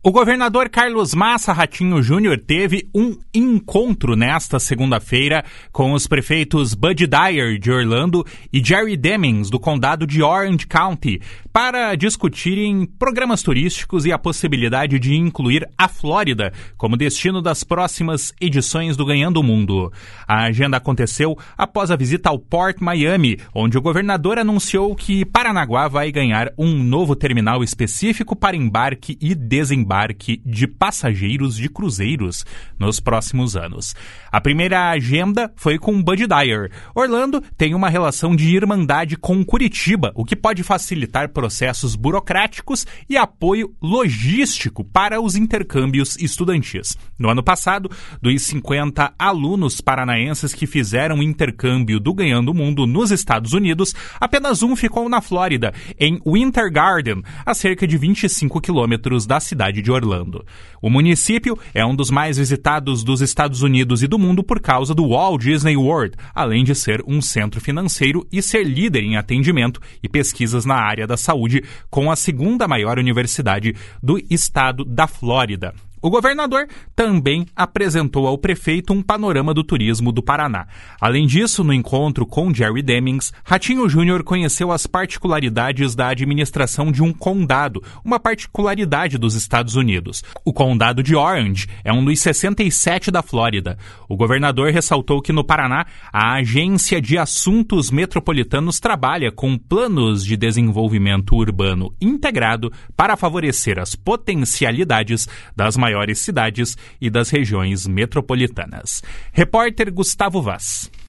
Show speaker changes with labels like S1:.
S1: O governador Carlos Massa Ratinho Júnior teve um encontro nesta segunda-feira com os prefeitos Bud Dyer, de Orlando, e Jerry Demings, do condado de Orange County, para discutirem programas turísticos e a possibilidade de incluir a Flórida como destino das próximas edições do Ganhando o Mundo. A agenda aconteceu após a visita ao Port Miami, onde o governador anunciou que Paranaguá vai ganhar um novo terminal específico para embarque e desembarque de passageiros de cruzeiros nos próximos anos. A primeira agenda foi com Bud Dyer. Orlando tem uma relação de irmandade com Curitiba, o que pode facilitar processos burocráticos e apoio logístico para os intercâmbios estudantis. No ano passado, dos 50 alunos paranaenses que fizeram o intercâmbio do Ganhando o Mundo nos Estados Unidos, apenas um ficou na Flórida, em Winter Garden, a cerca de 25 quilômetros da cidade de Orlando. O município é um dos mais visitados dos Estados Unidos e do mundo por causa do Walt Disney World, além de ser um centro financeiro e ser líder em atendimento e pesquisas na área da saúde, com a segunda maior universidade do estado da Flórida. O governador também apresentou ao prefeito um panorama do turismo do Paraná. Além disso, no encontro com Jerry Demings, Ratinho Júnior conheceu as particularidades da administração de um condado, uma particularidade dos Estados Unidos. O condado de Orange é um dos 67 da Flórida. O governador ressaltou que no Paraná, a Agência de Assuntos Metropolitanos trabalha com planos de desenvolvimento urbano integrado para favorecer as potencialidades das maiores cidades e das regiões metropolitanas. Repórter Gustavo Vaz.